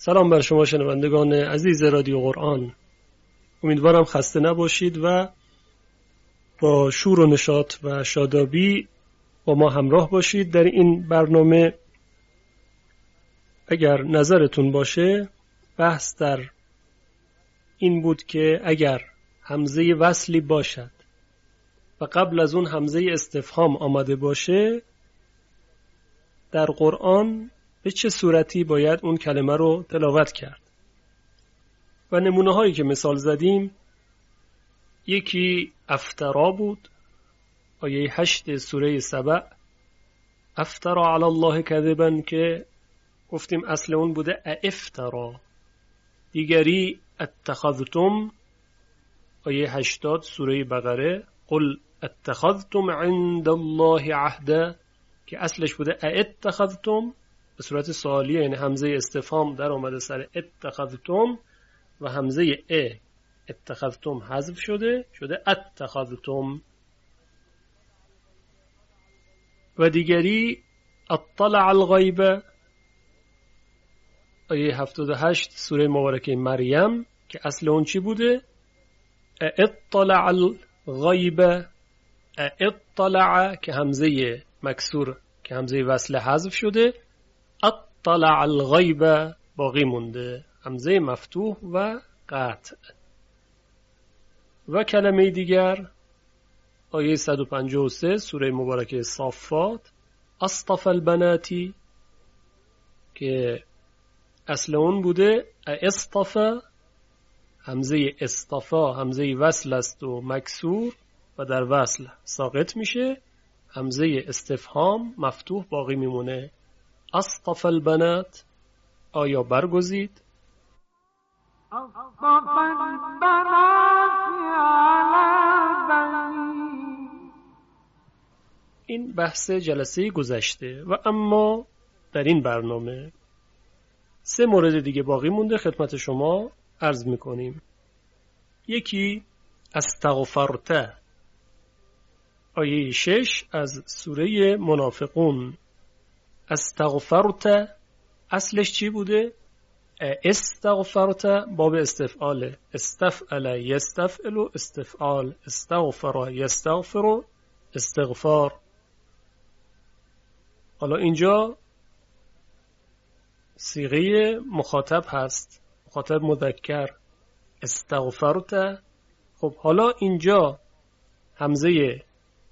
سلام بر شما شنوندگان عزیز رادیو قرآن. امیدوارم خسته نباشید و با شور و نشاط و شادابی با ما همراه باشید در این برنامه. اگر نظرتون باشه بحث در این بود که اگر همزه وصلی باشد و قبل از اون همزه استفهام آمده باشه در قرآن به چه صورتی باید اون کلمه رو تلاوت کرد. و نمونه هایی که مثال زدیم، یکی افترا بود، آیه 8 سوره سبع، افترا علی الله کذبا، که گفتیم اصل اون بوده افترا. دیگری اتخذتم، آیه 80 سوره بقره، قل اتخذتم عند الله عهدا، که اصلش بوده اتخذتم به صورت سوالیه، یعنی همزه استفهام در اومده سر اتخذتم و همزه اتخذتم حذف شده اتخذتم. و دیگری اطلع الغیب، آیه 78 سوره مبارکه مریم، که اصل اون چی بوده؟ اطلع الغیب، اطلع که همزه مکسور که همزه وصل حذف شده، اطلع الغیب باقی مونده، همزه مفتوح و قطع. و کلمه دیگر آیه 153 سوره مبارکه صافات، اصطفى البناتی، که اصل اون بوده اصطفى، همزه اصطفا همزه وصل است و مکسور و در وصل ساقط میشه، همزه استفهام مفتوح باقی میمونه. اصطفى البنات، آیا برگزید؟ این بحث جلسه گذشته. و اما در این برنامه 3 مورد دیگه باقی مونده، خدمت شما عرض میکنیم. یکی استغفرت، آیه 6 از سوره منافقون. استغفرت اصلش چی بوده؟ استغفرت باب استفعاله، استفعل یستفعل استفعال، استغفر یستغفر استغفار. حالا اینجا صیغه مخاطب هست، مخاطب مذکر، استغفرت. خب حالا اینجا همزه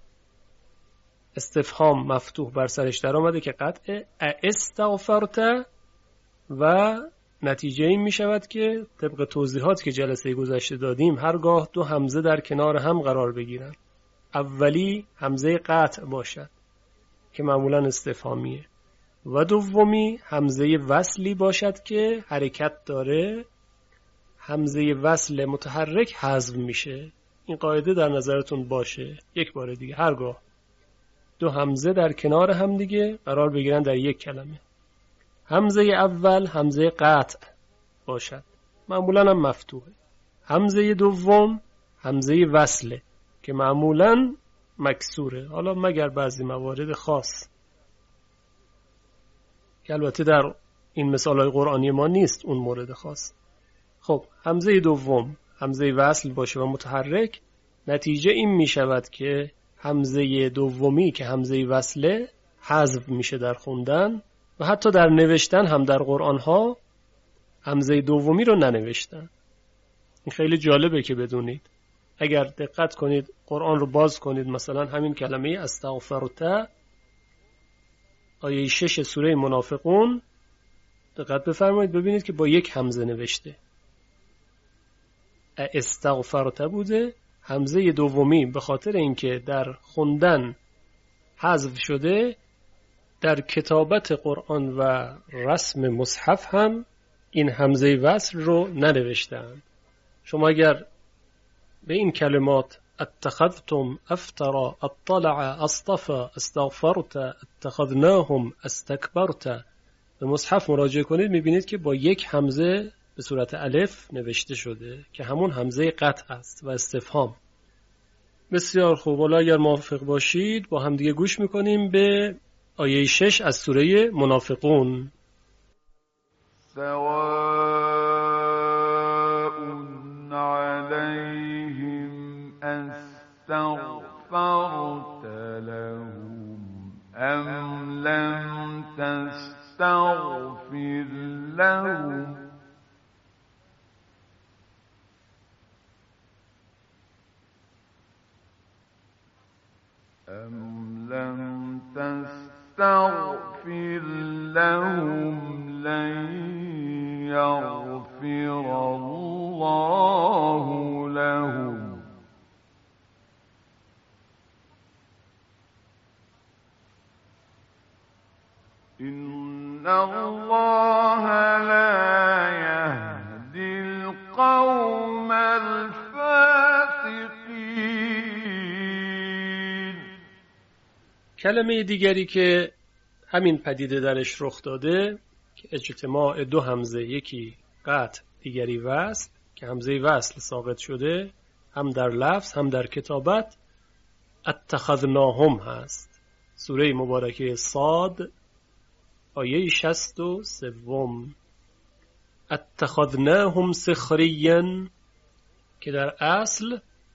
استفهام مفتوح بر سرش در آمده که قطع استغفرت، و نتیجه این می شود که طبق توضیحات که جلسه گذشته دادیم هرگاه 2 همزه در کنار هم قرار بگیرن، اولی همزه قطع باشد که معمولا استفهامیه و دومی همزه وصلی باشد که حرکت داره، همزه وصل متحرک حذف میشه. این قاعده در نظرتون باشه. یک بار دیگه، هرگاه 2 همزه در کنار هم دیگه قرار بگیرن در یک کلمه، همزه اول همزه قطع باشد، معمولا هم مفتوحه. همزه دوم همزه وصله که معمولا مکسوره، حالا مگر بعضی موارد خاص که البته در این مثالهای قرآنی ما نیست اون مورد خاص. خب همزه دوم همزه وصل باشه و متحرک، نتیجه این می شود که همزه دومی که همزه وصله حذف میشه در خوندن و حتی در نوشتن هم در قرآن ها همزه دومی رو ننوشتن. این خیلی جالبه که بدونید. اگر دقت کنید قرآن رو باز کنید، مثلا همین کلمه استغفرت آیه 6 سوره منافقون، دقت بفرمایید ببینید که با یک همزه نوشته، استغفرت بوده. همزه دومی به خاطر اینکه در خوندن حذف شده، در کتابت قرآن و رسم مصحف هم این همزه وصل رو ننوشتند. شما اگر به این کلمات اتخذتم، افترا، اطلع، اصطفى، استغفرت، اتخذناهم، استکبرت به مصحف مراجعه کنید، میبینید که با یک همزه به صورت الف نوشته شده که همون همزه قطع است و استفهام. بسیار خوب. حالا اگر موافق باشید با هم دیگه گوش میکنیم به آیه 6 از سوره منافقون. سواء عليهم أستغفرت لهم أم لم تستغفر لهم لن يغفر الله لهم إن الله لا يهدي القوم الفاسقين. کلمه دیگری که همین پدیده درش رخ داده که اجتماع دو همزه، یکی قطع دیگری وصل، که همزه وصل ساقط شده هم در لفظ هم در کتابت، اتخذناهم هست. سوره مبارکه صاد آیه 63 اتخذناهم سخریا، که در اصل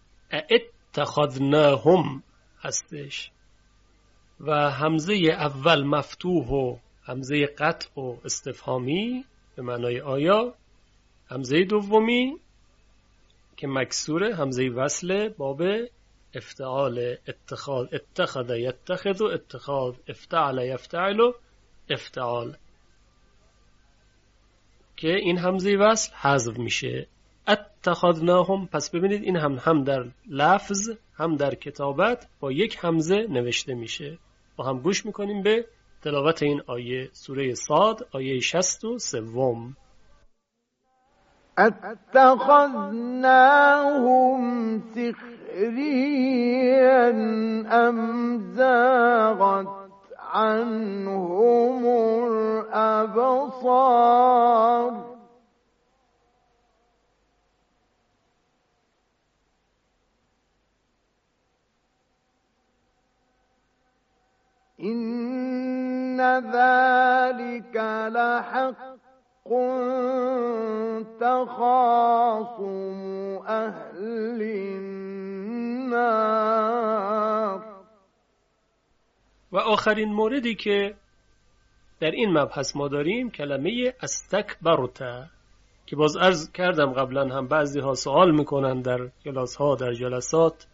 اتخذناهم هستش و همزه اول مفتوح و همزه قطع و استفهامی به معنای آیا، همزه دومی که مکسوره همزه وصل باب افتعال، اتخذ یتخذ و اتخاذ، افتعل یفتعل و افتعال، که این همزه وصل حذف میشه. اتخذناهم، پس ببینید این هم در لفظ هم در کتابت با یک همزه نوشته میشه. با هم گوش میکنیم به تلاوت این آیه، سوره صاد آیه 63. اتخذناهم سخريا أم زاغت عنهم الأبصار إن ذلك لحق تخاصم أهل النار. و آخرین موردی که در این مبحث ما داریم کلمه استکبرت، که باز عرض کردم قبلا هم بعضی ها سوال میکنن در کلاس ها در جلسات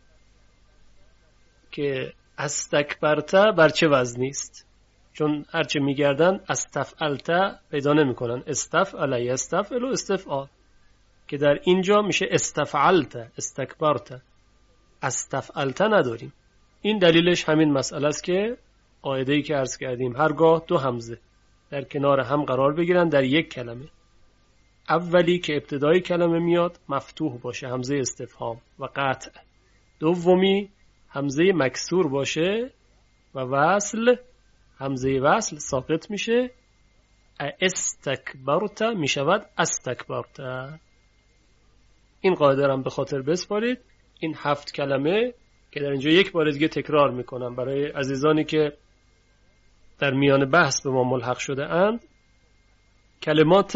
که استکبرت بر چه وزنی است، چون هرچه میگردن استفعلت پیدا نمیکنن، استفعل یستفعل و استفعال، که در اینجا میشه استفعلت، استکبرت، استفعلت نداریم. این دلیلش همین مسئله است که قاعده‌ای که عرض کردیم هرگاه دو همزه در کنار هم قرار بگیرن در یک کلمه، اولی که ابتدای کلمه میاد مفتوح باشه همزه استفهام و قطع، دومی همزه مکسور باشه و وصل، همزه وصل ساقط میشه، استکبرت میشود استکبرت. این قاعده را به خاطر بسپارید. این 7 کلمه که در اینجا یک بار دیگه تکرار میکنم برای عزیزانی که در میان بحث به ما ملحق شده اند، کلمات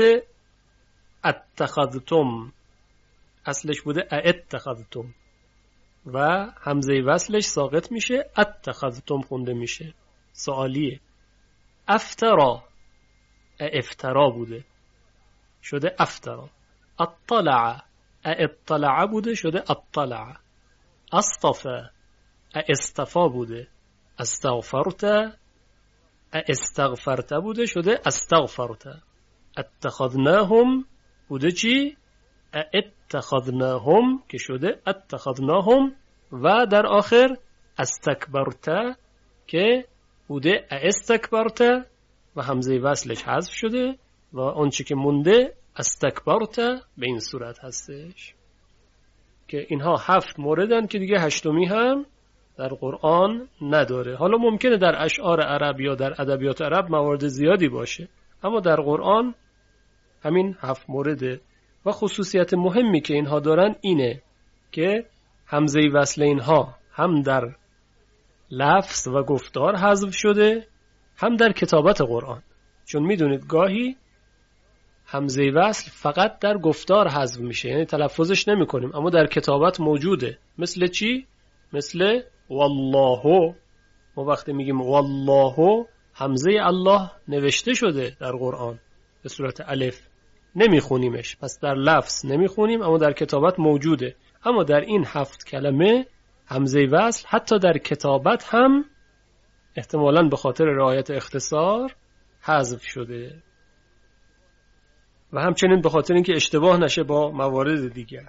اتخذتم اصلش بوده اتخذتم و همزه وصلش ساقط میشه، اتخذتم خونده میشه، سوالیه. افترا، افترا بوده شده افترا. اطلع، اطلع بوده شده اطلع. اصطفى، استفا بوده، استغفرت، استغفرت بوده شده استغفرت. اتخذناهم بوده چی؟ اتخذناهم که شده اتخذناهم، و در آخر استکبرت که بوده استکبرت و همزه وصلش حذف شده و آنچه که مونده استکبرت به این صورت هستش. که اینها 7 موردن که دیگه 8می هم در قرآن نداره. حالا ممکنه در اشعار عرب یا در ادبیات عرب موارد زیادی باشه، اما در قرآن همین 7 مورده. و خصوصیت مهمی که اینها دارن اینه که همزه وصل اینها هم در لفظ و گفتار حذف شده هم در کتابت قرآن. چون میدونید گاهی همزه وصل فقط در گفتار حذف میشه، یعنی تلفظش نمی کنیم، اما در کتابت موجوده. مثل چی؟ مثل والله. ما وقتی میگیم والله، همزه الله نوشته شده در قرآن به صورت الف، نمیخونیمش، پس در لفظ نمیخونیم اما در کتابت موجوده. اما در این 7 کلمه همزه وصل حتی در کتابت هم احتمالاً به خاطر رعایت اختصار حذف شده و همچنین به خاطر اینکه اشتباه نشه با موارد دیگر.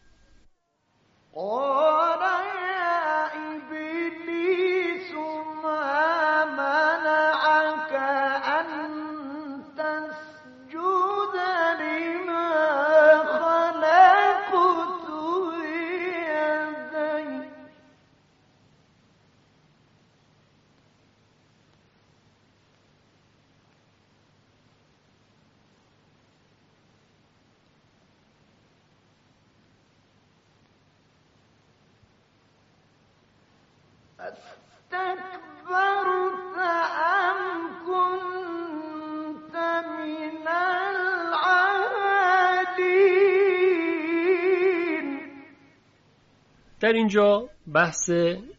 در اینجا بحث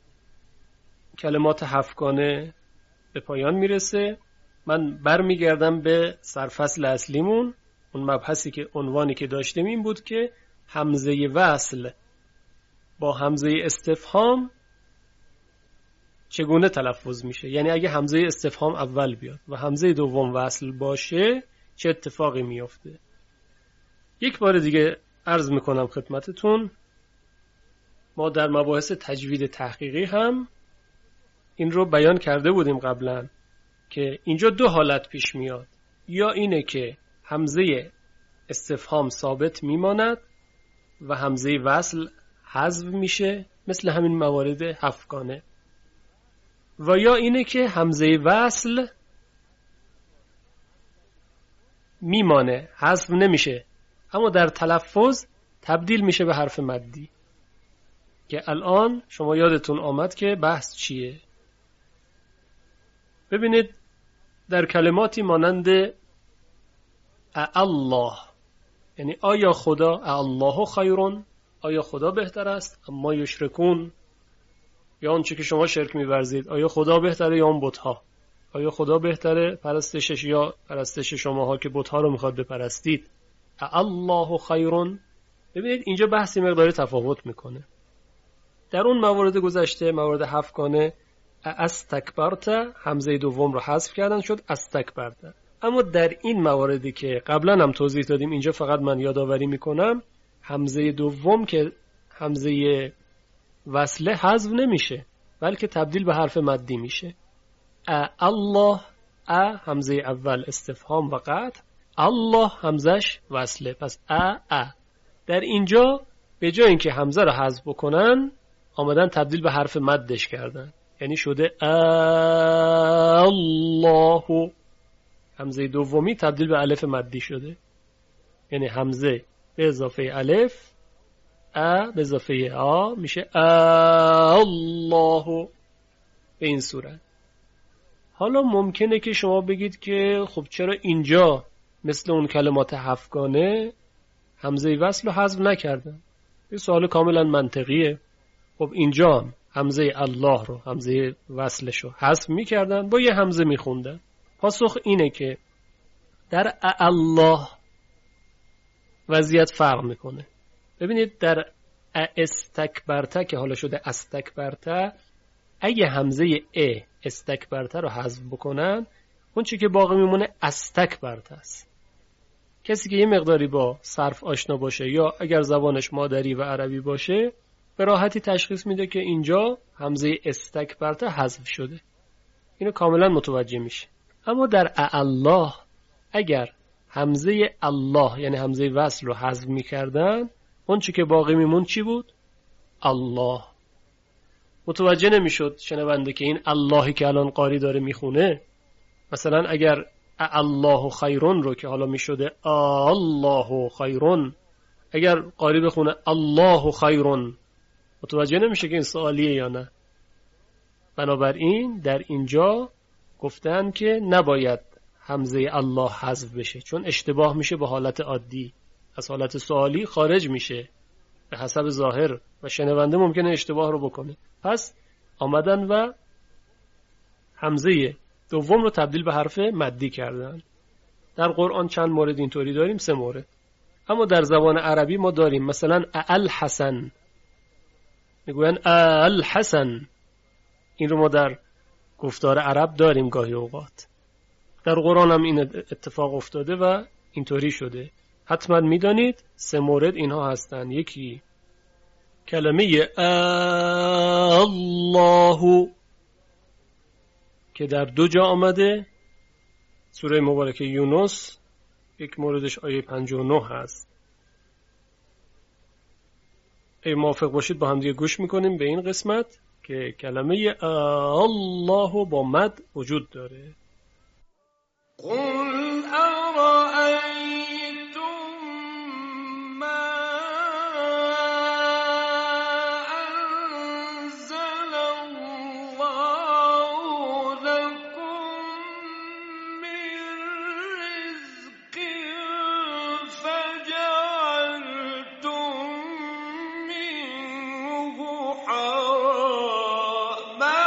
کلمات 7گانه به پایان میرسه. من برمیگردم به سرفصل اصلیمون. اون مبحثی که عنوانی که داشتیم این بود که همزه وصل با همزه استفهام چگونه تلفظ میشه، یعنی اگه همزه استفهام اول بیاد و همزه دوم وصل باشه چه اتفاقی میفته. یک بار دیگه عرض میکنم خدمتتون، ما در مباحث تجوید تحقیقی هم این رو بیان کرده بودیم قبلا که اینجا 2 حالت پیش میاد. یا اینه که همزه استفهام ثابت میماند و همزه وصل حذف میشه مثل همین موارد 7گانه، و یا اینه که همزه وصل میمانه، حذف نمیشه، اما در تلفظ تبدیل میشه به حرف مدی که الان شما یادتون آمد که بحث چیه. ببینید در کلماتی مانند الله، یعنی آیا خدا، الله خیرون، آیا خدا بهتر است اما یشرکون، یا آنچه که شما شرک می‌ورزید، آیا خدا بهتره یا اون بت‌ها، آیا خدا بهتره پرستشش یا پرستش شماها که بت‌ها رو می‌خواد بپرستید، الله خیرون. ببینید اینجا بحثی مقداری تفاوت میکنه. در اون موارد گذشته، موارد 7گانه، استکبرت همزه دوم رو حذف کردن شد استکبرت. اما در این مواردی که قبلا هم توضیح دادیم، اینجا فقط من یادآوری میکنم، همزه دوم که همزه وصله حذف نمیشه بلکه تبدیل به حرف مدی میشه. الله، همزه اول استفهام و قطع، الله همزش وصله، پس در اینجا به جای اینکه همزه رو حذف بکنن آمدن تبدیل به حرف مدش کردن، یعنی شده الله. همزه دومی تبدیل به الف مدی شده، یعنی همزه به اضافه الف، به اضافه میشه الله. به این صورت. حالا ممکنه که شما بگید که خب چرا اینجا مثل اون کلمات 7گانه همزه وصل رو حذف نکردن؟ یه سوال کاملا منطقیه. خب اینجا همزه الله رو، همزه وصلش رو حذف میکردن، با یه همزه میخوندن. پاسخ اینه که در الله وضعیت فرق میکنه. ببینید در استکبرته که حالا شده استکبرته، اگه همزه استکبرته رو حذف بکنن اون چی که باقی میمونه استکبرته است. کسی که یه مقداری با صرف آشنا باشه یا اگر زبانش مادری و عربی باشه به راحتی تشخیص میده که اینجا همزه استکبرته حذف شده، اینو کاملا متوجه میشه. اما در الله اگر همزه الله یعنی همزه وصل رو حذف میکردن اون چی که باقی میمون چی بود؟ الله. متوجه نمیشد شنونده که این اللهی که الان قاری داره میخونه، مثلا اگر الله خیرون رو که حالا میشده الله خیرون، اگر قاری بخونه الله خیرون متوجه نمیشه که این سوالیه یا نه. بنابراین در اینجا گفتن که نباید همزه الله حذف بشه، چون اشتباه میشه با حالت عادی، از حالت سوالی خارج میشه به حسب ظاهر و شنونده ممکنه اشتباه رو بکنه. پس آمدن و همزه دوم رو تبدیل به حرف مدی کردن. در قرآن چند مورد اینطوری داریم، 3 مورد. اما در زبان عربی ما داریم مثلا الحسن، میگوین الحسن، این رو ما در گفتار عرب داریم گاهی اوقات. در قرآن هم این اتفاق افتاده و اینطوری شده. حتما میدانید 3 مورد اینها هستند. یکی کلمه الله که در 2 جا آمده، سوره مبارکه یونس، یک موردش آیه 59 هست. اگه موافق باشید با هم دیگه گوش میکنیم به این قسمت که کلمه الله با مد وجود داره. قل أرأيتم ما أنزل الله لكم من رزق فجعلتم منه حراما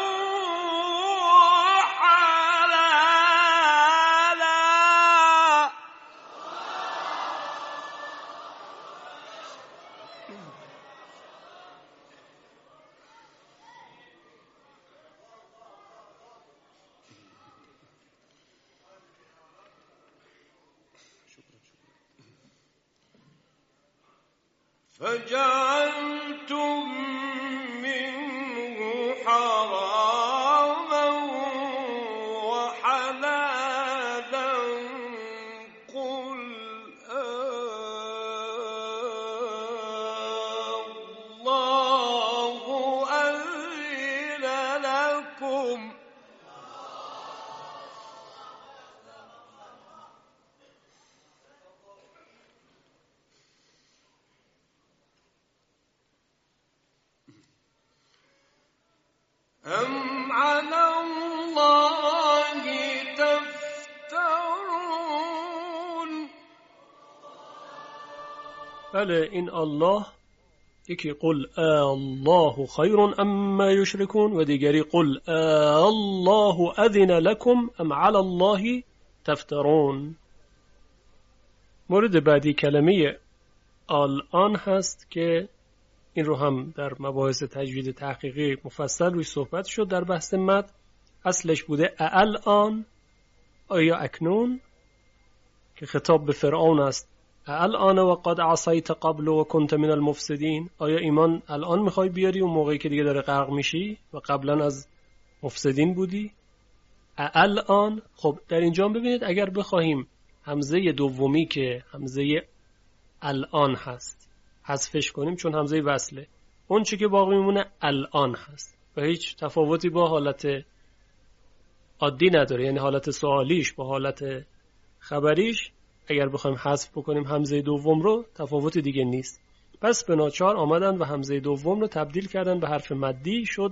فجعلتم منه حراما وحلالا قل الله أذن لكم أم على الله تفترون. بله، این الله، یکی قل الله خیر اما یشرکون و دیگری قل الله اذن لکم ام علی الله تفترون. مورد بعدی کلمه الان هست که این رو هم در مباحث تجوید تحقیقی مفصل روی صحبت شد در بحث مد. اصلش بوده الان، آیا اکنون، که خطاب به فرعون است. الان و قد عصیت قبل و کنت من المفسدین، آیا ایمان الان میخوای بیاری اون موقعی که دیگه داره غرق میشی و قبلا از مفسدین بودی؟ الان. خب در اینجا ببینید اگر بخواهیم همزه دومی که همزه الان هست حذفش کنیم، چون همزه وصله، اون چی که باقی میمونه الان هست و هیچ تفاوتی با حالت عادی نداره، یعنی حالت سوالیش با حالت خبریش اگر بخوایم حذف بکنیم همزه دوم رو تفاوتی دیگه نیست. پس به ناچار آمدن و همزه دوم رو تبدیل کردن به حرف مدی، شد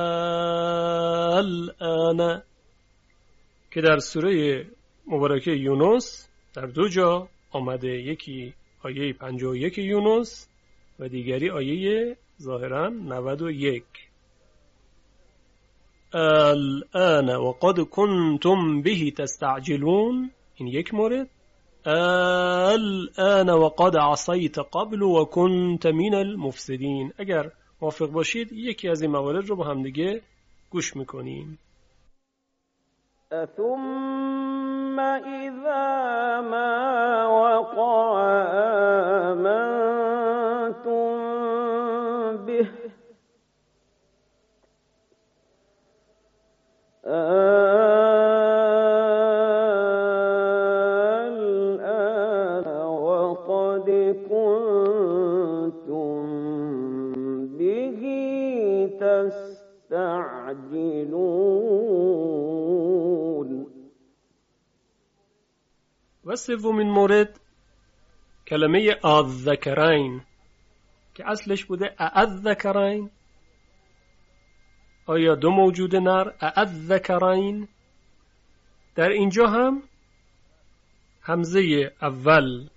الان، که در سوره مبارکه یونس در 2 جا آمده، یکی آیه 51 یونس و دیگری آیه ظاهرا 91. الان و قد کنتم به تستعجلون، این یک مورد. الان و قد عصیت قبل و کنت من المفسدین. اگر موافق باشید یکی از این موارد رو با هم دیگه گوش میکنیم. ثم إذا ما وقع آمنتم به الآن وقد كنتم به تستعجلون. و سومین مورد کلمه الذکرین که اصلش بوده الذکرین، آیا 2 موجود نر الذکرین. در اینجا هم همزه اول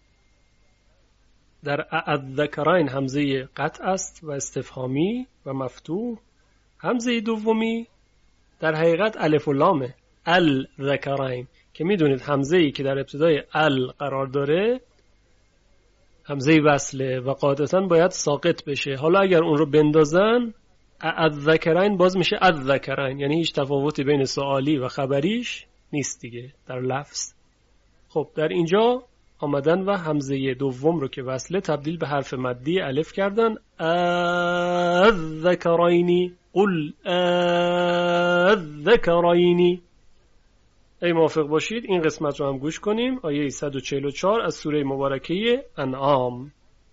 در الذکرین همزه قطع است و استفهامی و مفتوح. همزه دومی در حقیقت الف و لامه، الذکرین، که میدونید همزه ای که در ابتدای ال قرار داره همزه وصله و قاعدتاً باید ساقط بشه. حالا اگر اون رو بندازن الذکرین باز میشه الذکرین، یعنی هیچ تفاوتی بین سؤالی و خبریش نیست دیگه در لفظ. خب در اینجا آمدن و همزه دوم رو که وصله تبدیل به حرف مدی الف کردن. الذکرینی، قل الذکرینی. ای موافق باشید این قسمت رو هم گوش کنیم. آیه 144 از سوره مبارکه انعام.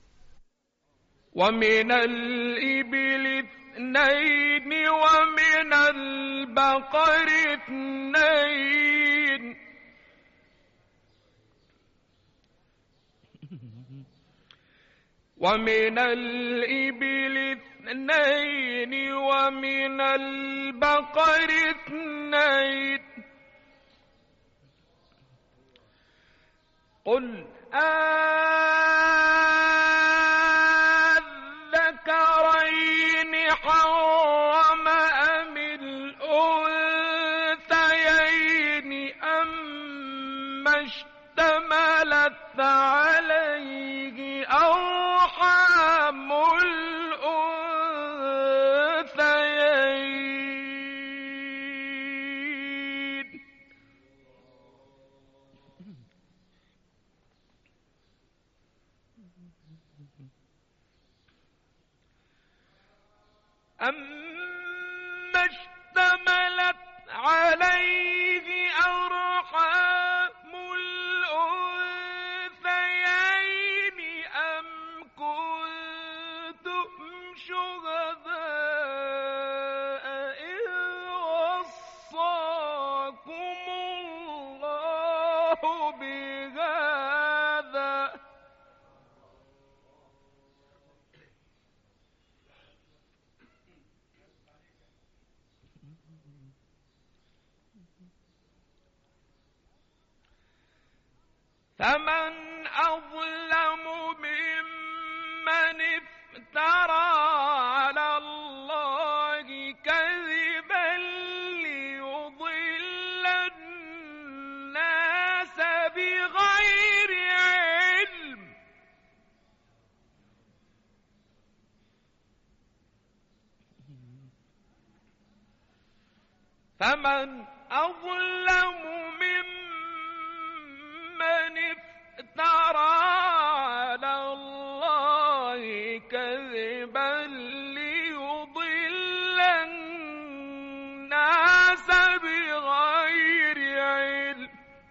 ومن الإبل اثنين ومن البقر اثنين ومن الإبل اثنين ومن البقر اثنين قل الذكرين حرم أم الأنثيين أما اشتملت عليه أرحام الأنثيين أما اشتملت عليه أرحام الأنثيين أم كنتم شهداء إذ وصاكم الله بهذا فمن أظلم ممن افترى على الله كذبا ليضل الناس بغير علم فمن أظلم ممن افترى على الله كذبا ليضل الناس بغير علم.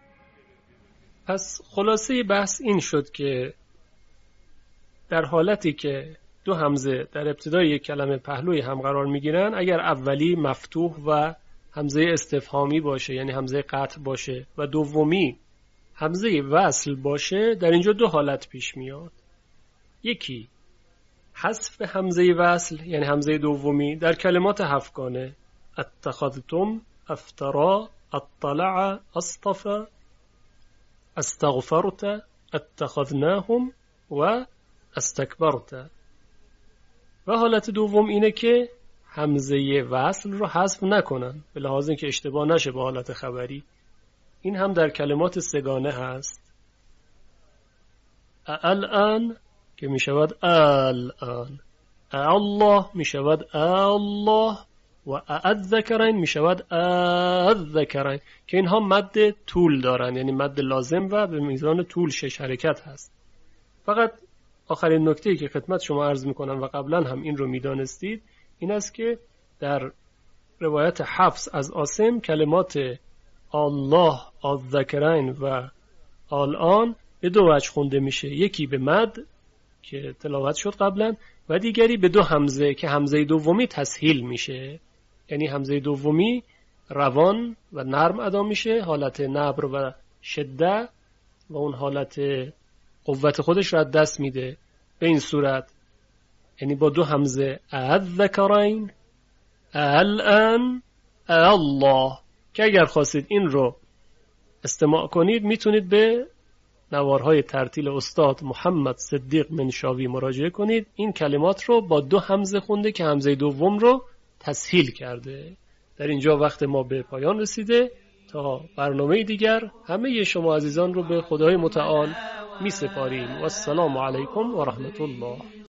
پس خلاصه بحث این شد که در حالتی که دو همزه در ابتدای یک کلمه پهلوی هم قرار میگیرن، اگر اولی مفتوح و همزه استفهامی باشه یعنی همزه قطع باشه و دومی همزه وصل باشه، در اینجا دو حالت پیش میاد. یکی حذف همزه وصل یعنی همزه دومی در کلمات هفتگانه اتخذتم، افترا، اطلع، اصطفى، استغفرت، اتخذناهم و استکبرت. و حالت دوم اینه که همزه وصل رو حذف نکنن به لحاظ اینکه اشتباه نشه با حالت خبری. این هم در کلمات سگانه هست. الان که می شود الان، الله می شود الله و الذکرین می شود الذکرین که اینها مد طول دارن، یعنی مد لازم و به میزان طول 6 حرکت هست. فقط آخرین نکته‌ای که خدمت شما عرض میکنم و قبلا هم این رو میدانستید این است که در روایت حفص از عاصم کلمات الله، الذکرین و الان به دو وجه خونده میشه، یکی به مد که تلاوت شد قبلا و دیگری به دو همزه که همزه دومی تسهیل میشه، یعنی همزه دومی روان و نرم ادا میشه، حالت نبر و شده و اون حالت قوت خودش رو از دست میده. به این صورت یعنی با دو همزه الذکرین، الان، الله، که اگر خواستید این رو استماع کنید میتونید به نوارهای ترتیل استاد محمد صدیق منشاوی مراجعه کنید. این کلمات رو با 2 همزه خونده که همزه دوم رو تسهیل کرده. در اینجا وقت ما به پایان رسیده. تا برنامه دیگر همه شما عزیزان رو به خدای متعال می سپاریم. و السلام علیکم و رحمت الله.